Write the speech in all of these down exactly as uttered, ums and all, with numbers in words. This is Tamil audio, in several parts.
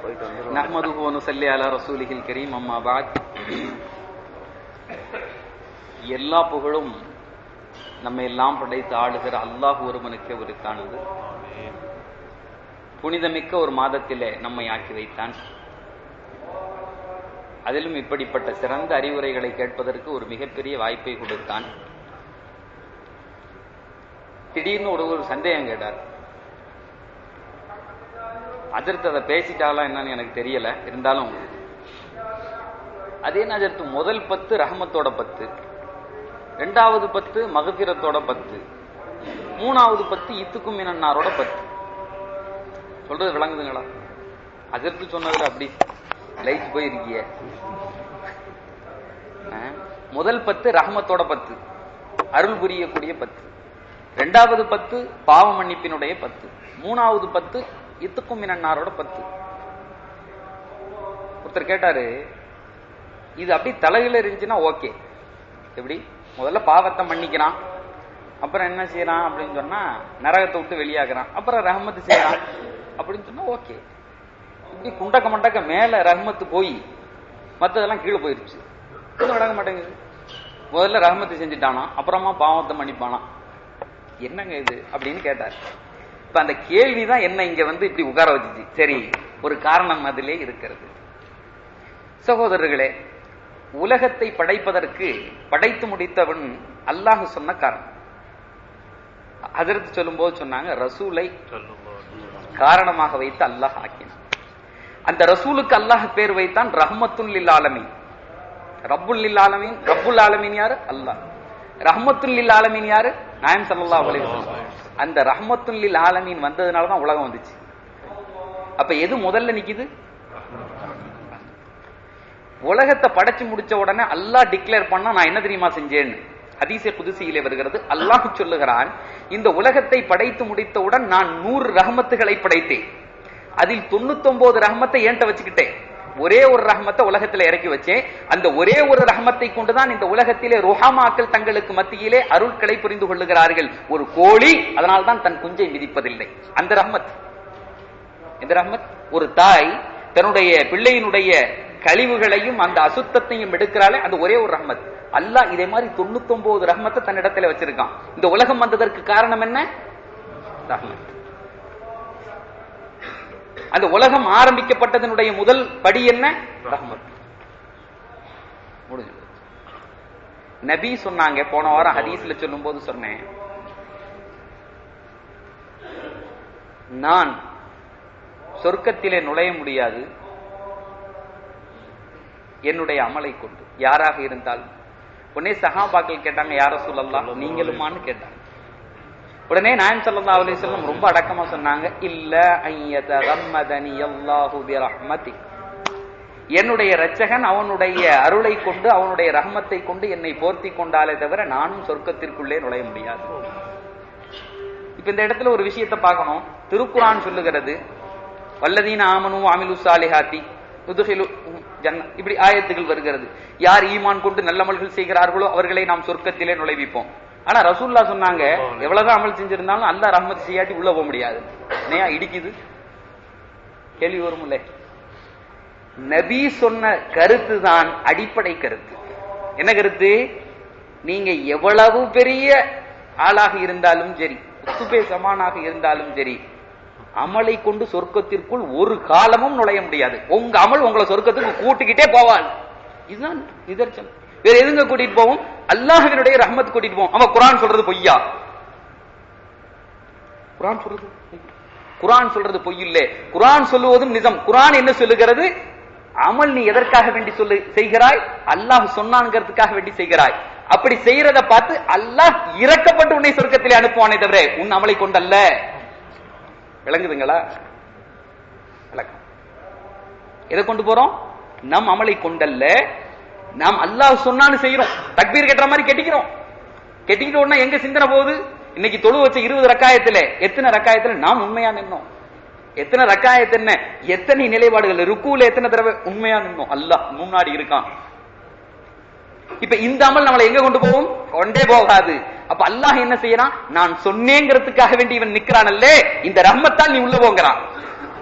நஹ்மதுஹு வ நுஸல்லி அலா ரசூலிஹில் கரீம். அம்மா பஅத். எல்லா புகழும் நம்ம எல்லாம் படைத்து ஆளுகிற அல்லாஹ் ஒருவனுக்கு உரித்தானது. புனிதமிக்க ஒரு மாதத்திலே நம்மை ஆக்கி வைத்தான். அதிலும் இப்படிப்பட்ட சிறந்த அறிவுரைகளை கேட்பதற்கு ஒரு மிகப்பெரிய வாய்ப்பை கொடுத்தான். திடீர்னு ஒரு ஒரு சந்தேகம் கேட்டார். அஜர்த்து அதை பேசிட்டாலாம் என்னன்னு எனக்கு தெரியல. இருந்தாலும் அதே அஜர்த்து முதல் பத்து ரஹமத்தோட பத்து, ரெண்டாவது பத்து மகபிரத்தோட பத்து, மூணாவது பத்து இத்துக்கும் மினன்னாரோட பத்து. சொல்றது விளங்குதுங்களா? அஜர்த்து சொன்னதுல அப்படி லைட் போயிருக்கிய. முதல் பத்து ரஹமத்தோட பத்து, அருள் புரியக்கூடிய பத்து. ரெண்டாவது பத்து பாவ மன்னிப்பினுடைய பத்து. மூணாவது பத்து இத்துக்கும் மினன்னாரோட பத்து. ஒருத்தர் கேட்டாரு, இது அப்படி தலையில இருந்துச்சுன்னா ஓகே. எப்படி? முதல்ல பாவத்தை மன்னிக்கிறான், அப்புறம் என்ன செய்யறான் அப்படின்னு சொன்னா நரகத்தை விட்டு வெளியாகிறான், அப்புறம் ரஹமத்து செய்யறான் அப்படின்னு சொன்னா ஓகே. இப்படி குண்டக்க மண்டக்க மேல ரஹமத்து போய் மற்றதெல்லாம் கீழே போயிருச்சு. நடக்க மாட்டேங்குது. முதல்ல ரஹமத்து செஞ்சுட்டானா, அப்புறமா பாவத்தை மன்னிப்பானா, என்னங்க இது அப்படின்னு கேட்டார். இப்ப அந்த கேள்விதான் என்ன இங்க வந்து இப்படி உட்கார வச்சுச்சு. சரி, ஒரு காரணம் அதிலே இருக்கிறது. சகோதரர்களே, உலகத்தை படைப்பதற்கு படைத்து முடித்தவன் அல்லாஹ் சொன்ன காரணம். ஹஜ்ரத் சொல்லும் போது சொன்னாங்க, ரசூலை காரணமாக வைத்து அல்லாஹ் ஆக்கினான். அந்த ரசூலுக்கு அல்லாஹ் பேர் வைத்தான் ரஹ்மத்துல் லில் ஆலமீன். ரப்புல் லில் ஆலமீன். ரப்புல் ஆலமீன் யாரு? அல்லாஹ். ரஹ்மத்துல் லில் ஆலமீன் யாரு? நாயகம் ஸல்லல்லாஹு அலைஹி வஸல்லம். அந்த ரஹ்மத்துல் லில் ஆலமீன் வந்ததுனாலதான் உலகம் வந்துச்சு. அப்ப எது முதல்ல நிக்குது? உலகத்தை படைச்சு முடிச்ச உடனே அல்லாஹ் டிக்ளேர் பண்ணா, நான் என்ன தெரியுமா செஞ்சேன்னு ஹதீஸே குதுசியிலே வருகிறது. அல்லாஹ் சொல்லுகிறான், இந்த உலகத்தை படைத்து முடித்தவுடன் நான் நூறு ரஹமத்துகளை படைத்தேன். அதில் தொண்ணூத்தி ஒன்பது ரஹமத்தை ஏன்ட்ட வச்சுக்கிட்டேன். ஒரே ஒரு ரஹமத்தை உலகத்தில் இறக்கி வச்சேன். அந்த ஒரே ஒரு ரஹமத்தை கொண்டுதான் இந்த உலகத்திலே ருஹமாக்கள் தங்களுக்கு மத்தியிலே அருள்களை புரிந்து கொள்ளுகிறார்கள். ஒரு கோழி அதனால்தான் தன் குஞ்சை மிதிப்பதில்லை. அந்த ரஹமத். இந்த ரஹமத். ஒரு தாய் தன்னுடைய பிள்ளையினுடைய கழிவுகளையும் அந்த அசுத்தத்தையும் எடுக்கிறாளே, அந்த ஒரே ஒரு ரஹமத். அல்லாஹ் இதே மாதிரி தொண்ணூத்தி ஒன்பது ரஹமத்தை தன்னிடத்துல வச்சிருக்கான். இந்த உலகம் வந்ததற்கு காரணம் என்ன? ரஹமத். அந்த உலகம் ஆரம்பிக்கப்பட்டதனுடைய முதல் படி என்ன? ரஹ்மத். முடிஞ்சு. நபி சொன்னாங்க, போன வாரம் ஹதீஸ்ல சொல்லும் போது சொன்னேன், நான் சொர்க்கத்திலே நுழைய முடியாது என்னுடைய அமலை கொண்டு, யாராக இருந்தாலும். உடனே சஹாபாக்கள் கேட்டாங்க, யார ரசூலல்லாஹ் நீங்களுமான்னு கேட்டாங்க. உடனே நாயகம் ஸல்லல்லாஹு அலைஹி வஸல்லம் ரொம்ப அடக்கமா சொன்னாங்க, இல்ல அய்யதகம்மதனி அல்லாஹு பிரஹ்மதி. என்னுடைய இரட்சகன் அவனுடைய அருளை கொண்டு, அவனுடைய ரஹ்மத்தை கொண்டு என்னை போர்த்தி கொண்டாலே தவிர நானும் சொர்க்கத்திற்குள்ளே நுழைய முடியாது. இப்ப இந்த இடத்துல ஒரு விஷயத்தை பார்க்கணும். திருக்குர்ஆன் சொல்லுகிறது, வல்லதீன ஆமனு வஅமிலு ஸாலிஹாத்தி உத்கிலு ஜன்ன, இப்படி ஆயத்துகள் வருகிறது. யார் ஈமான் கொண்டு நல்லமல்கள் செய்கிறார்களோ அவர்களை நாம் சொர்க்கத்திலே நுழைவிப்போம். ஆனா ரசூல்லா சொன்னாங்க, எவ்வளவுதான் அமல் செஞ்சிருந்தாலும் அல்லாஹ் ரஹ்மத் செய்யாட்டி உள்ள போக முடியாது. நேயா இடிக்குது. கேள்வி வரும் இல்ல? நபி சொன்ன கருத்து தான் அடிப்படை கருத்து. என்ன கருத்து? நீங்க எவ்வளவு பெரிய ஆளாக இருந்தாலும் சரி, உத்துபே சமானாக இருந்தாலும் சரி, அமலை கொண்டு சொர்க்கத்திற்குள் ஒரு காலமும் நுழைய முடியாது. உங்க அமல் உங்களை சொர்க்கத்துக்கு கூட்டிக்கிட்டே போவாது. இதுதான் நிதர்சனம். வேற எதுங்க கூட்டிட்டு போவோம்? அல்லாஹ்வினுடைய ரஹ்மத் கூட்டிட்டு போவோம். அவன் குர்ஆன் சொல்றது பொய்யா? குர்ஆன் சொல்றது குர்ஆன் சொல்றது பொய் இல்ல. குர்ஆன் சொல்லுவதும் நிஜம். குர்ஆன் என்ன சொல்லுகிறது? அமல் நீ எதற்காக வேண்டி சொல்லு செய்கிறாய்? அல்லாஹ் சொன்னான்ங்கிறதுக்காக வேண்டி செய்கிறாய். அப்படி செய்யறத பார்த்து அல்லாஹ் இறக்கப்பட்டு உன்னை சொர்க்கத்திலே அனுப்புவானே தவிர உன் அமலை கொண்டல்ல. விளங்குதுங்களா? விளக்கம். எதை கொண்டு போறோம்? நம் அமலை கொண்டல்ல. நாம் அல்லாஹ் சொன்னான்னு செய்யறோம். தக்பீர் கட்டுற மாதிரி கெட்டிக்கிறோம். கெட்டிக்கிட்ட உடனே எங்க சிந்தனை போகுது? இன்னைக்கு தொழு வச்ச இருபது ரக்காயத்துல எத்தனை ரக்காயத்துல நாம் உண்மையா நின்னோம்? எத்தனை ரக்காயத்து என்ன? எத்தனை நிலைப்பாடுகள்? ருக்குல எத்தனை தடவை உண்மையா நின்னோம்? அல்லாஹ் முன்னாடி இருக்கான். இப்ப இந்த அமல் நம்மளை எங்க கொண்டு போகும்? கொண்டே போகாது. அப்ப அல்லாஹ் என்ன செய்யறான்? நான் சொன்னேங்கிறதுக்காக வேண்டி இவன் நிக்கிறான் அல்ல, இந்த ரஹ்மத்தால் நீ உள்ள போங்கிறான்.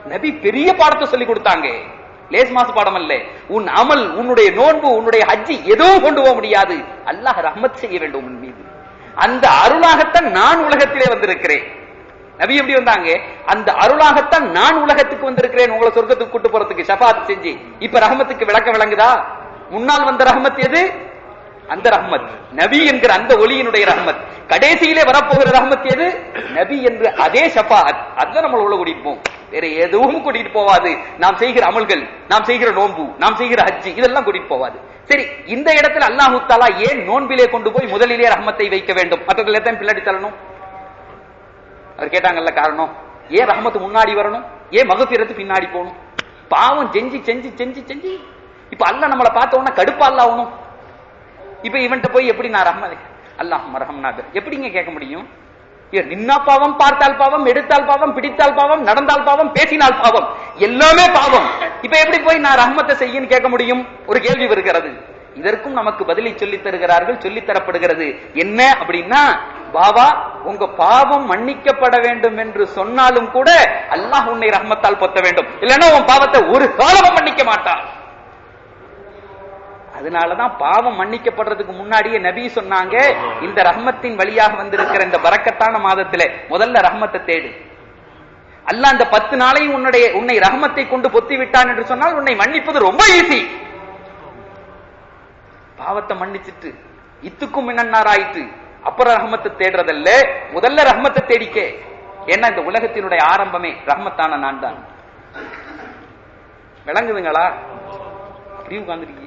நபி பெரிய பாடத்தை சொல்லி கொடுத்தாங்க. லேஸ் மாசு பாடம் அல்ல. உன் அமல், உன்னுடைய நோன்பு, உன்னுடைய ஹஜ்ஜி எதுவும் கொண்டு போக முடியாது. அல்லாஹ் ரஹ்மத் செய்ய வேண்டும் உன் மீது. அந்த அருளாகத்தான் நான் உலகத்திலே வந்திருக்கிறேன். நபி எப்படி வந்தாங்க? அந்த அருளாகத்தான் நான் உலகத்துக்கு வந்திருக்கிறேன், உங்களை சொர்க்கத்துக்கு கூட்டு போறதுக்கு ஷஃபாத் செஞ்சு. இப்ப ரஹ்மத்துக்கு விளக்க விளங்குதா? முன்னால் வந்த ரஹ்மத் எது? அந்த ரஹ்மத் நபி என்கிற அந்த ஒளியினுடைய ரஹ்மத். கடைசியிலே வரப்போகிற ரஹ்மத் எது? நபி என்று அதே ஷஃபாத். அதுதான் நம்மள உள்ள கூட்டிட்டு போவோம், வேற எதுவும் கூட்டிட்டு போவாது. நாம் செய்கிற அமல்கள், நாம் செய்கிற நோன்பு, நாம் செய்கிற ஹஜ்ஜி, இதெல்லாம் கூட்டிட்டு போவாது. சரி, இந்த இடத்துல அல்லாஹ் தஆலா ஏன் நோன்பிலே கொண்டு போய் முதலிலே ரஹ்மத்தை வைக்க வேண்டும், மற்றவர்கள் எத்தனை பின்னாடி தள்ளணும்? அவர் கேட்டாங்கல்ல காரணம். ஏன் ரஹ்மத்து முன்னாடி வரணும், ஏன் மகஃபிரத்து பின்னாடி போகணும்? பாவம் செஞ்சு செஞ்சு செஞ்சு செஞ்சு இப்ப அல்லாஹ் நம்மளை பார்த்த உடனே கடுப்பா அல்ல ஆகணும். இப்ப இவன்ட்ட போய் எப்படி நான் ரஹ்மத் அல்லாஹ் மர்ஹம்னா எப்படிங்க கேட்க முடியும்? நின்னா பாவம், பார்த்தால் பாவம், எடுத்தால் பாவம், பிடித்தால் பாவம், நடந்தால் பாவம், பேசினால் பாவம், எல்லாமே பாவம். இப்ப எப்படி போய் நான் ரஹ்மத்தை செய்யன்னு கேட்க முடியும்? ஒரு கேள்வி வருகிறது. இதற்கும் நமக்கு பதிலை சொல்லித் தருகிறார்கள், சொல்லித் தரப்படுகிறது. என்ன அப்படின்னா, பாபா உங்க பாவம் மன்னிக்கப்பட வேண்டும் என்று சொன்னாலும் கூட அல்லாஹ் உன்னை ரஹ்மத்தால் பொத்த வேண்டும், இல்லைன்னா உன் பாவத்தை ஒரு காலமும் மன்னிக்க மாட்டான். அதனாலதான் பாவம் மன்னிக்கப்படுறதுக்கு முன்னாடியே நபி சொன்னாங்க, இந்த ரஹ்மத்தின் வழியாக வந்திருக்கிற இந்த பரக்கத்தான மாதத்திலே முதல்ல ரஹ்மத்தை தேடு. அல்லாஹ் அந்த பத்து நாளையும் உன்னுடைய உன்னை ரஹ்மத்தை கொண்டு பொத்தி விட்டான் என்று சொன்னால் உன்னை மன்னிப்பது ரொம்ப ஈஸி. பாவத்தை மன்னிச்சிட்டு இத்துக்கும் மின்னன்னாராயிட்டு அப்புறம் ரஹ்மத்தை தேடுறதல்ல, முதல்ல ரஹ்மத்தை தேடிக்க. ஏன்னா இந்த உலகத்தினுடைய ஆரம்பமே ரஹ்மத்தான நான் தான். விளங்குதுங்களா? அப்படியே உட்கார்ந்துருக்கீங்க.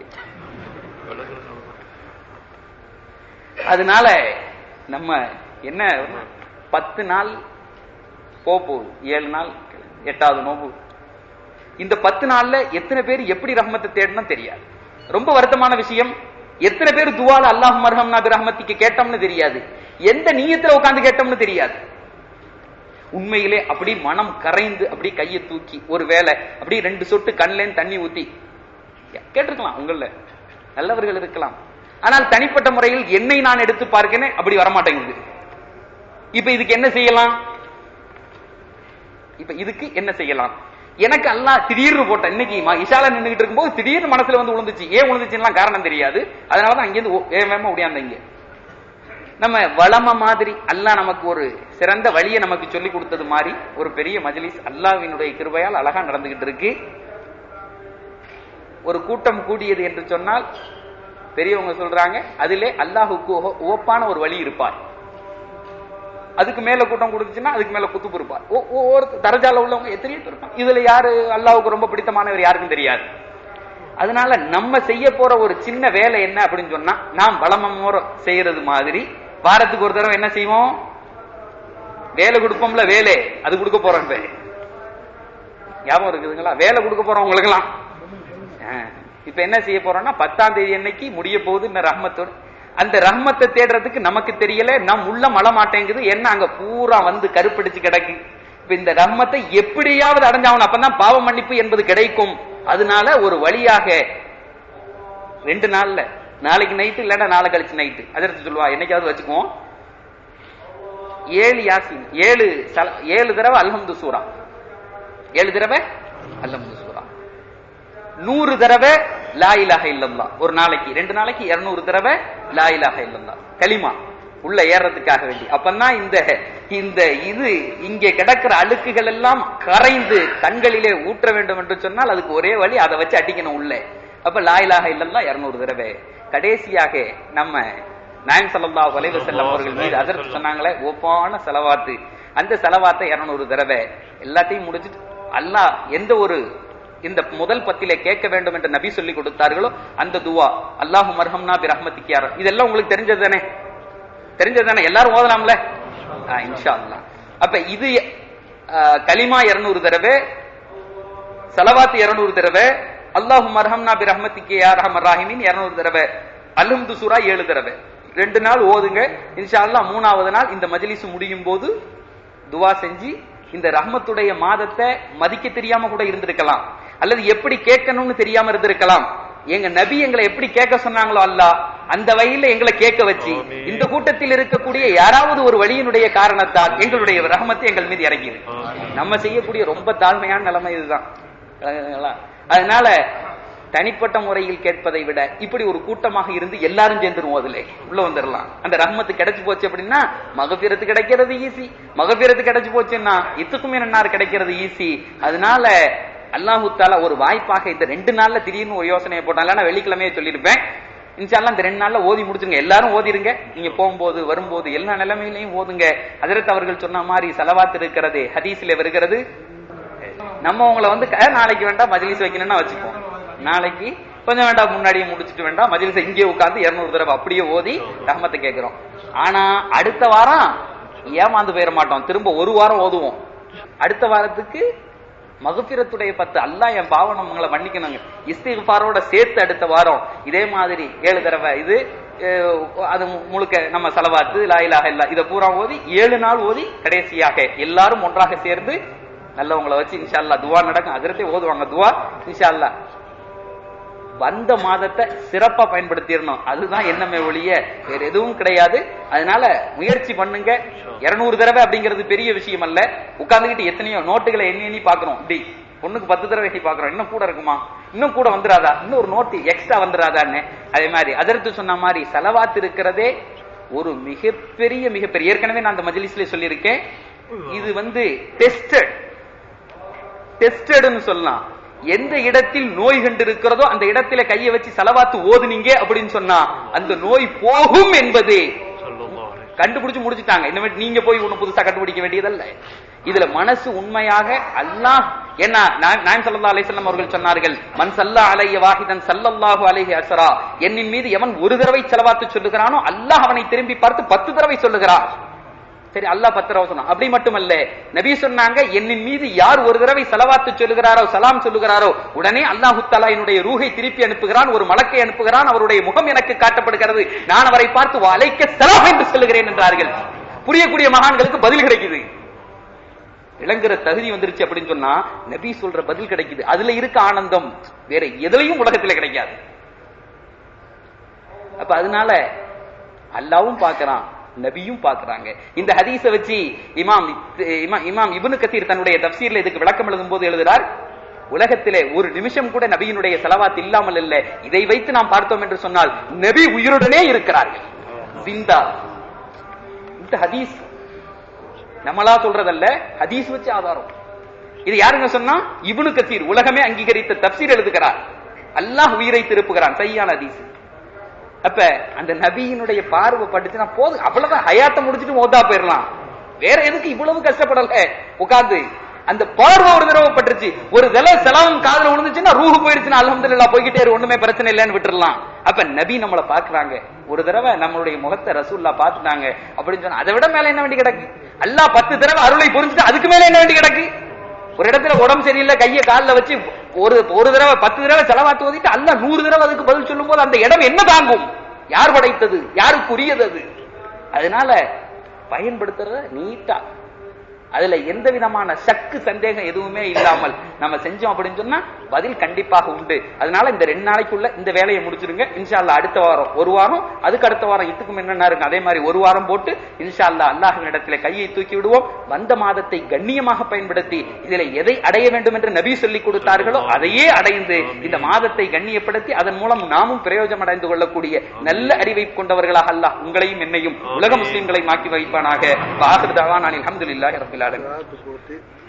அதனால நம்ம என்ன, பத்து நாள் போகுது, ஏழு நாள், எட்டாவது நோம்பு. இந்த பத்து நாள்ல எத்தனை பேர் எப்படி ரஹ்மத்தை தேடணும் தெரியாது. ரொம்ப வருத்தமான விஷயம், எத்தனை பேர் துவால அல்லாஹ் மர்ஹம்னா பிரஹ்மத்திக்கு கேட்டோம்னு தெரியாது, எந்த நீயத்துல உட்கார்ந்து கேட்டோம்னு தெரியாது. உண்மையிலே அப்படி மனம் கரைந்து அப்படி கையை தூக்கி ஒரு வேளை அப்படி ரெண்டு சொட்டு கண்லேன்னு தண்ணி ஊத்தி கேட்டிருக்கலாம். உங்கள நல்லவர்கள் இருக்கலாம், ஆனால் தனிப்பட்ட முறையில் என்னை நான் எடுத்து பார்க்கிறேன், அப்படி வரமாட்டேங்குது. இப்ப இதுக்கு என்ன செய்யலாம்? இப்ப இதுக்கு என்ன செய்யலாம்? எனக்கு அல்லாஹ் திடீர்னு போட்ட, இன்னைக்கு இஷால நின்றுகிட்டு இருக்கும்போது திடீர்னு மனசுல வந்து விழுந்துச்சு. ஏன் விழுந்துச்சுன்னா காரணம் தெரியாது. அதனாலதான் அங்கிருந்து வேகமா ஓடியாந்தீங்க. நம்ம வளம மாதிரி அல்லாஹ் நமக்கு ஒரு சிறந்த வழியை நமக்கு சொல்லி கொடுத்தது மாதிரி ஒரு பெரிய மஜ்லிஸ் அல்லாஹ்வினுடைய கிருபையால் அழகா நடந்துகிட்டு இருக்கு. ஒரு கூட்டம் கூடியது என்று சொன்னால் பெரியவங்க சொல்றாங்க, அதிலே அல்லாஹுக்கு ஒப்பான ஒரு வழி இருப்பார். அதுக்கு மேல கூட்டம் கொடுத்துச்சுன்னா அதுக்கு மேல குத்துப்பு இருப்பார். ஒவ்வொரு தரஜால உள்ளவங்க எத்தனையோ இருப்பாங்க. இதுல யாரு அல்லாஹுக்கு ரொம்ப பிடித்தமானவர் யாருக்கும் தெரியாது. அதனால நம்ம செய்ய போற ஒரு சின்ன வேலை என்ன அப்படின்னு சொன்னா, நாம் வளமோர செய்யறது மாதிரி வாரத்துக்கு ஒரு தடவை என்ன செய்வோம்? வேலை கொடுப்போம்ல, வேலை அது கொடுக்க போறோம். ஞாபகம் இருக்குதுங்களா? வேலை கொடுக்க போறோம் உங்களுக்கு எல்லாம். இப்ப என்ன செய்ய போறோம்னா, பத்தாம் தேதி அன்னைக்கு முடிய போகுது இந்த ரஹ்மத்தோடு. அந்த ரஹ்மத்தை தேடுறதுக்கு நமக்கு தெரியல, நம் உள்ள மழ மாட்டேங்குது. என்ன அங்க பூரா வந்து கருப்பிடிச்சு கிடக்கு. இப்ப இந்த ரஹ்மத்தை எப்படியாவது அடைஞ்சாகணும், அப்பதான் பாவ மன்னிப்பு என்பது கிடைக்கும். அதனால ஒரு வழியாக ரெண்டு நாள்ல, நாளைக்கு நைட்டு இல்லன்னா நாளை கழிச்சு நைட்டு, அதற்கு சொல்லுவா என்னைக்காவது வச்சுக்குவோம், ஏழு யாசின், ஏழு ஏழு தடவை அல்ஹம்து சூரா, ஏழு தடவை அல்ஹம்து சூரா, நூறு தடவை லா இலாஹ இல்லல்லாஹ். ஒரு நாளைக்கு ரெண்டு நாளைக்கு இருநூறு தடவை லா இலாஹ இல்லல்லாஹ் கலிமா உள்ள ஏறதுக்காக வேண்டி. அப்பதான் இந்த இந்த இது இங்கே கிடக்கிற அழுக்குகள் எல்லாம் கரைந்து கண்களிலே ஊற்ற வேண்டும் என்று சொன்னால் அதுக்கு ஒரே வழி, அதை வச்சு அடிக்கணும் உள்ள. அப்ப லா இலாஹ இல்லல்லாஹ் இருநூறு தடவை. கடைசியாக நம்ம நாயகம் ஸல்லல்லாஹு அலைஹி வஸல்லம் அவர்கள் மீது அதற்கு சொன்னாங்களே ஒப்பான செலவாத்து, அந்த செலவாத்தை இருநூறு தடவை. எல்லாத்தையும் முடிச்சுட்டு அல்லாஹ் எந்த ஒரு இந்த முதல் பத்திலே கேட்க வேண்டும் என்று நபி சொல்லி கொடுத்தார்களோ அந்த துவா, அல்லாஹு மர்ஹம்னா பி ரஹ்மத்திக யா ரப், இதெல்லாம் உங்களுக்கு தெரிஞ்சது தானே? தெரிஞ்சது தானே? எல்லாரும் ஓதலாம்ல இன்ஷா அல்லாஹ். அப்ப இது கலிமா இருநூறு தடவை, ஸலவாத் இருநூறு தடவை, அல்லாஹு மர்ஹம்னா பி ரஹ்மத்திக யா அர்ஹமர் ராஹிமீன் இருநூறு தடவை, அல்ஹம்து சூரா ஏழு தடவை. ரெண்டு நாள் ஓதுங்க இன்ஷா அல்லாஹ். மூணாவது நாள் இந்த மஜ்லிஸ் முடியும் போது துவா செஞ்சு இந்த ரஹ்மத்துடைய மாதத்தை மதிக்க தெரியாம கூட இருந்திருக்கலாம், அல்லது எப்படி கேட்கணும்னு தெரியாம இருந்திருக்கலாம். எங்க நபி எங்களை எப்படி கேட்க சொன்னாங்களோ அல்லாஹ் அந்த வகையில எங்களை கேட்க வச்சு இந்த கூட்டத்தில் இருக்கக்கூடிய யாராவது ஒரு வழியினுடைய காரணத்தால் எங்களுடைய ரஹமத்து எங்கள் மீது இறங்கிது. நம்ம செய்யக்கூடிய ரொம்ப தாழ்மையான நிலைமை இதுதான். அதனால தனிப்பட்ட முறையில் கேட்பதை விட இப்படி ஒரு கூட்டமாக இருந்து எல்லாரும் சேர்ந்துருவோம், அதுல உள்ள வந்துடலாம். அந்த ரஹ்மத்து கிடைச்சு போச்சு அப்படின்னா மகபிரத்து கிடைக்கிறது ஈஸி. மகபிரத்து கிடைச்சு போச்சுன்னா இத்துக்குமே நன்னார் கிடைக்கிறது ஈஸி. அதனால அல்லாஹு தஆலா ஒரு வாய்ப்பாக இந்த ரெண்டு நாள்ல திடீர்னு ஒரு யோசனையை போட்டாங்க. நான் வெள்ளிக்கிழமையே சொல்லியிருப்பேன், இன்ஷால்லா இந்த ரெண்டு நாள்ல ஓதி முடிச்சுங்க. எல்லாரும் ஓதிருங்க, நீங்க போகும்போது வரும்போது எல்லா நிலைமையிலையும் ஓதுங்க. ஹஜ்ரத் அவர்கள் சொன்ன மாதிரி ஸலவாத் இருக்கிறது ஹதீஸ்ல வருகிறது. நம்ம உங்களை வந்து நாளைக்கு வேண்டாம் மஜ்லிஸ் வைக்கணும்னா வச்சுப்போம், நாளைக்கு கொஞ்சம் வேண்டாம் முன்னாடியே முடிச்சுட்டு வேண்டாம் மஜ்லிஸ் இங்கே உட்கார்ந்து இருநூறு தடவை அப்படியே ஓதி ரஹ்மத்தை கேட்கிறோம். ஆனா அடுத்த வாரம் ஏமாந்து போயிட மாட்டோம், திரும்ப ஒரு வாரம் ஓதுவோம். அடுத்த வாரத்துக்கு மகபிரத்துடைய பத்து அல்லாஹ் என் பாவம் உங்களை மன்னிக்கணுங்க இஸ்திக்ஃபாரோட சேர்த்து அடுத்த வாரம் இதே மாதிரி ஏழு தடவை இது அது முழுக்க நம்ம ஸலவாத்து லா இலாஹ இல்லல்லாஹ் இத பூரா ஓதி ஏழு நாள் ஓதி கடைசியாக எல்லாரும் ஒன்றாக சேர்ந்து நல்லவங்களை வச்சு இன்ஷா அல்லாஹ் துவா நடக்கும். ஹஜ்ரத்தே ஓதுவாங்க துவா. இன்ஷா அல்லாஹ் வந்த மாதத்தை சிறப்பா பயன்படுத்திடணும், அதுதான் என்னமே ஒழிய வேற எதுவும் கிடையாது. அதனால முயற்சி பண்ணுங்க. இருநூறு தடவை அப்படிங்கிறது பெரிய விஷயம் அல்ல. உட்கார்ந்துகிட்டு எத்தனையோ நோட்டுகளை எண்ணி எண்ணி பாக்குறோம், இப்படி ஒண்ணுக்கு பத்து தடவை எண்ணி பாக்குறோம், இன்னும் கூட இருக்குமா, இன்னும் கூட வந்துடாதா, இன்னும் ஒரு நோட்டு எக்ஸ்ட்ரா வந்துடாதான்னு. அதே மாதிரி அதற்கு சொன்ன மாதிரி ஸலவாத் இருக்கிறதே ஒரு மிகப்பெரிய மிகப்பெரிய ஏற்கனவே நான் அந்த மஜ்லிஸ்ல சொல்லியிருக்கேன், இது வந்து டெஸ்டட் டெஸ்டட்னு சொல்லலாம். எந்த இடத்தில் நோய் கண்டு இருக்கிறதோ அந்த இடத்துல கையை வச்சு ஸலவாத்து ஓதுனீங்க அப்படின்னு சொன்னா அந்த நோய் போகும் என்பது கண்டுபிடிச்சு முடிச்சுட்டாங்க. இந்த மாதிரி நீங்க போய் ஒண்ணு புதுசா கண்டுபிடிக்க வேண்டியதல்ல. இதுல மனசு உண்மையாக அல்லாஹ் என்ன நாயகம் ஸல்லல்லாஹு அலைஹி வஸல்லம் அவர்கள் சொன்னார்கள், மன் ஸல்லா அலைஹி வாஹிதன் ஸல்லல்லாஹு அலைஹி அஸ்ரா, என்னின் மீது எவன் ஒரு தடவை ஸலவாத்து சொல்லுகிறானோ அல்லாஹ் அவனை திரும்பி பார்த்து பத்து தடவை சொல்லுகிறான். சரி, அல்லாஹ் பத்து தடவை சொன்னான். அப்படி மட்டுமல்ல, நபி சொன்னாங்க, என்னின் மீது யார் ஒரு தடவை ஸலவாத்து சொல்லுகிறாரோ சலாம் சொல்லுகிறாரோ உடனே அல்லாஹ் தஆலா என்னுடைய ரூஹை திருப்பி அனுப்புகிறான், ஒரு மலக்கை அனுப்புகிறான், அவருடைய முகம் எனக்கு காட்டப்படுகிறது, நான் அவரை பார்த்து வலைக்க ஸலாம் என்று சொல்லுகிறேன் என்றார்கள். புரியக்கூடிய மகான்களுக்கு பதில் கிடைக்குது, விளங்குற தகுதி வந்துருச்சு அப்படின்னு சொன்னா நபி சொல்ற பதில் கிடைக்குது. அதுல இருக்க ஆனந்தம் வேற எதுலயும் உலகத்துல கிடைக்காது. அப்ப அதனால அல்லாஹ்வும் பார்க்கறான், நபியும் பார்க்கறாங்க. இந்த ஹதீஸை வச்சு இமாம் இமாம் இப்னு கதீர் தன்னுடைய தஃப்சீர்ல இதுக்கு விளக்கம் எழுதும் போது எழுதுறார், உலகத்திலே ஒரு நிமிஷம் கூட நபியினுடைய ஸலவாத் இல்லாமல் இல்லை. இதை வைத்து நாம் பார்த்தோம் என்று சொன்னால் நபி உயிருடனே இருக்கிறார்கள், ஜிந்தா. இந்த ஹதீஸ் நம்மளா சொல்றதல்ல, ஹதீஸ் வச்சு ஆதாரம். இது யாருங்க சொன்னா? இப்னு கதீர் உலகமே அங்கீகரித்த தஃப்சீர் எழுதுகிறார். அல்லாஹ் உயிரை திருப்புகிறான், சஹீஹான ஹதீஸ். அப்ப அந்த நபியினுடைய பார்வை பட்டுச்சுன்னா போதும், அவ்வளவுதான், ஹயாத்தை முடிச்சுட்டு மௌத்தா போயிடலாம். வேற எதுக்கு இவ்வளவு கஷ்டப்படல உட்கார்ந்து? அந்த பார்வை ஒரு தடவை பட்டுருச்சு, ஒரு தடவை செலவும் காதுல விழுந்துச்சுன்னா ரூஹு போயிடுச்சுன்னா அல்ஹம்துலில்லாஹ் போய்கிட்டே ஒண்ணுமே பிரச்சனை இல்லைன்னு விட்டுறலாம். அப்ப நபி நம்மளை பாக்குறாங்க, ஒரு தடவை நம்மளுடைய முகத்தை ரசூலுல்லாஹ் பாத்துட்டாங்க அப்படின்னு சொன்னா அதை விட மேல என்ன வேண்டி கிடக்கு? அல்லாஹ் பத்து தடவை அருளை புரிஞ்சுட்டு அதுக்கு மேல என்ன வேண்டி கிடக்கு? ஒரு இடத்துல உடம்பு சரியில்லை, கையை காலில் வச்சு ஒரு ஒரு தடவை பத்து தடவை செலவாத்து ஓதிட்டு அல்லாஹ் நூறு தடவை அதுக்கு பதில் சொல்லும் போது அந்த இடம் என்ன தாங்கும்? யார் படைத்தது? யாருக்கு உரியது அது? அதனால பயன்படுத்துறத நீட்டா, அதுல எந்த விதமான சக்கு சந்தேகம் எதுவுமே இல்லாமல் நம்ம செஞ்சோம் அப்படின்னு சொன்னா பதில் கண்டிப்பாக உண்டு. அதனால இந்த ரெண்டு நாளைக்குள்ள இந்த வேலையை முடிச்சிருங்க. இன்ஷா அல்லாஹ் அடுத்த வாரம் ஒரு வாரம், அதுக்கு அடுத்த வாரம் இதுக்கும் என்னன்னா இருக்கு, அதே மாதிரி ஒரு வாரம் போட்டு இன்ஷா அல்லாஹ் அல்லாஹ்வின் இடத்துல கையை தூக்கி விடுவோம். வந்த மாதத்தை கண்ணியமாக பயன்படுத்தி இதுல எதை அடைய வேண்டும் என்று நபி சொல்லி கொடுத்தார்களோ அதையே அடைந்து இந்த மாதத்தை கண்ணியப்படுத்தி அதன் மூலம் நாமும் பிரயோஜனம் அடைந்து கொள்ளக்கூடிய நல்ல அறிவை கொண்டவர்களாக அல்லாஹ் உங்களையும் என்னையும் உலக முஸ்லிம்களை மாக்கி வைப்பானாக. வாஹிர் தஅவானா அல்ஹம்துலில்லாஹி ரப்பில் ஆலமீன்.